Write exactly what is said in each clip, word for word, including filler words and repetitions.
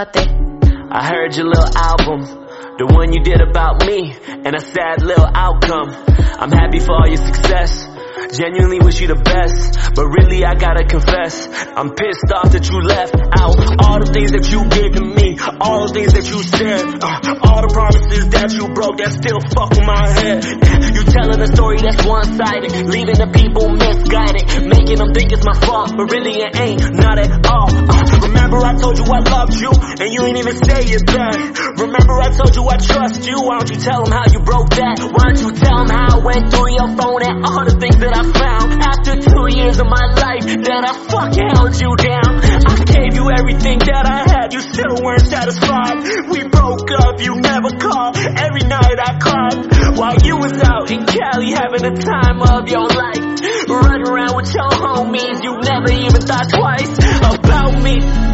Aparte, I heard your little album, the one you did about me, and a sad little outcome. I'm happy for all your success, genuinely wish you the best, but really I gotta confess, I'm pissed off that you left out all the things that you gave to me, all the things that you said, uh, all the promises that you broke that still fuck with my head. You telling a story that's one-sided, leaving the people misguided, making them think it's my fault, but really it ain't, not at all. uh, Remember I told you I loved you, and you ain't even say it back. Remember I told you I trust you, why don't you tell them how you broke that? Why don't you tell them how I went through your phone and all the things that I found after two years of my life that I fucking held you down. I gave you everything that I had, you still weren't satisfied. We broke up, you never called, every night I cried while you was out in Cali having the time of your life, running around with your homies. You never even thought twice about me.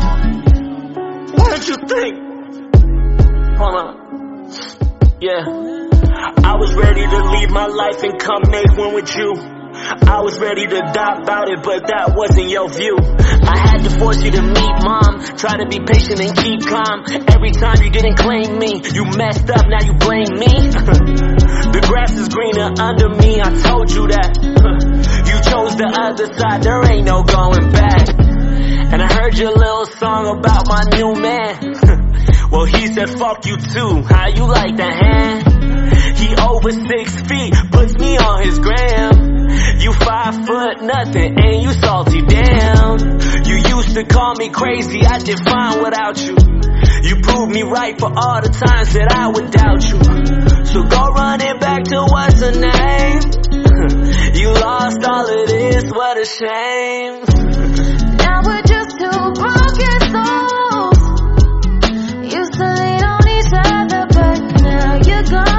What did you think? Hold on. Yeah, I was ready to leave my life and come make one with you. I was ready to die about it, but that wasn't your view. I had to force you to meet mom, try to be patient and keep calm. Every time you didn't claim me, you messed up, now you blame me. The grass is greener under me, I told you that. You chose the other side, there ain't no going back. And I heard your little song about my new man. Well, he said fuck you too, how you like that hand? He over six feet, puts me on his gram. You five foot nothing, and you salty, damn. You used to call me crazy, I did fine without you. You proved me right for all the times that I would doubt you. So go running back to what's her name. You lost all of this, what a shame. Now we're just two broken souls, used to lean on each other, but now you're gone.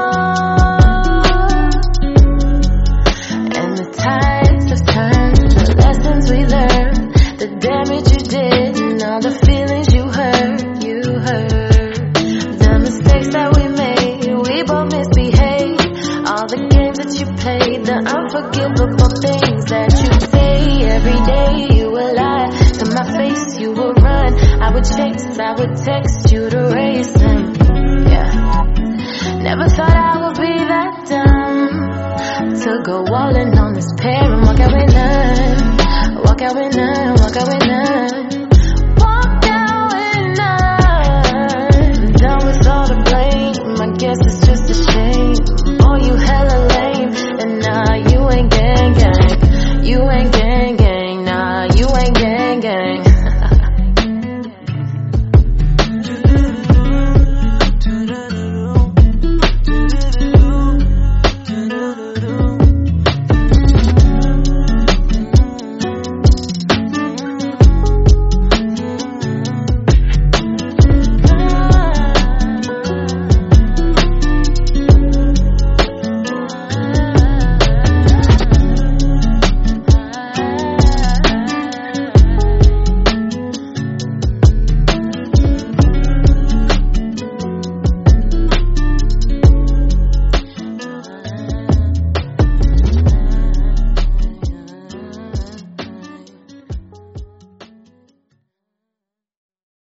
We learned the damage you did and all the feelings you hurt, you hurt. The mistakes that we made, we both misbehaved. All the games that you played, the unforgivable things that you say. Every day you would lie to my face, you would run. I would chase, I would text you to race them. Yeah, never thought I would be that dumb to go all in on this pair and walk out with none. Walk out with none, walk out with none.